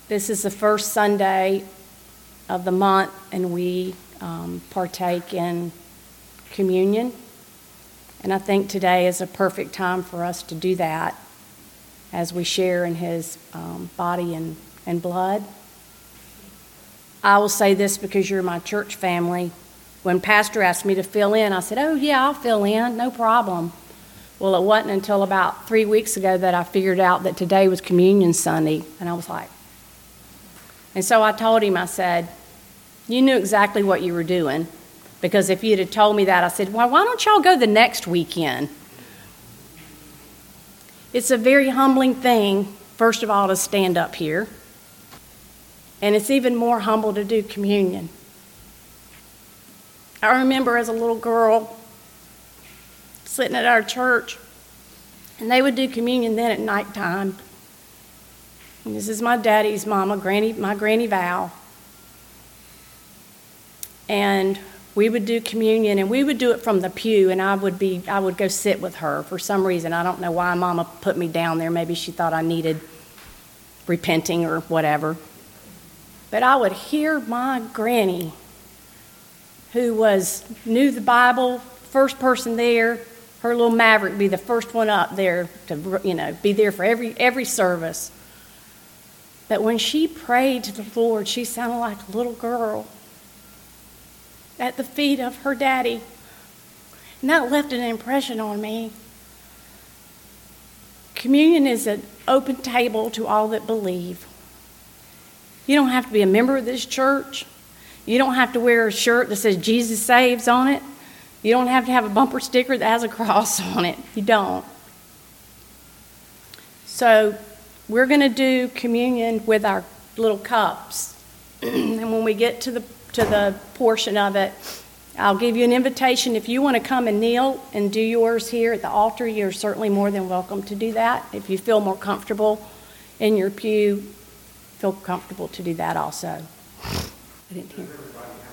This is the first Sunday of the month, and we partake in communion. And I think today is a perfect time for us to do that as we share in his body and blood. I will say this because you're my church family. When Pastor asked me to fill in, I said, oh, yeah, I'll fill in, no problem. Well, it wasn't until about 3 weeks ago that I figured out that today was Communion Sunday, and I was like, and so I told him, I said, you knew exactly what you were doing, because if you'd have told me that, I said, well, why don't y'all go the next weekend? It's a very humbling thing, first of all, to stand up here, and it's even more humble to do communion. I remember as a little girl sitting at our church, and they would do communion then at nighttime. And this is my daddy's mama, my Granny Val. And we would do communion, and we would do it from the pew, and I would go sit with her for some reason. I don't know why Mama put me down there. Maybe she thought I needed repenting or whatever. But I would hear my granny, who knew the Bible, first person there, her little maverick, be the first one up there to, be there for every service. But when she prayed to the Lord, she sounded like a little girl at the feet of her daddy. And that left an impression on me. Communion is an open table to all that believe. You don't have to be a member of this church. You don't have to wear a shirt that says Jesus Saves on it. You don't have to have a bumper sticker that has a cross on it. You don't. So we're going to do communion with our little cups. And when we get to the portion of it, I'll give you an invitation. If you want to come and kneel and do yours here at the altar, you're certainly more than welcome to do that. If you feel more comfortable in your pew, feel comfortable to do that also. I didn't hear.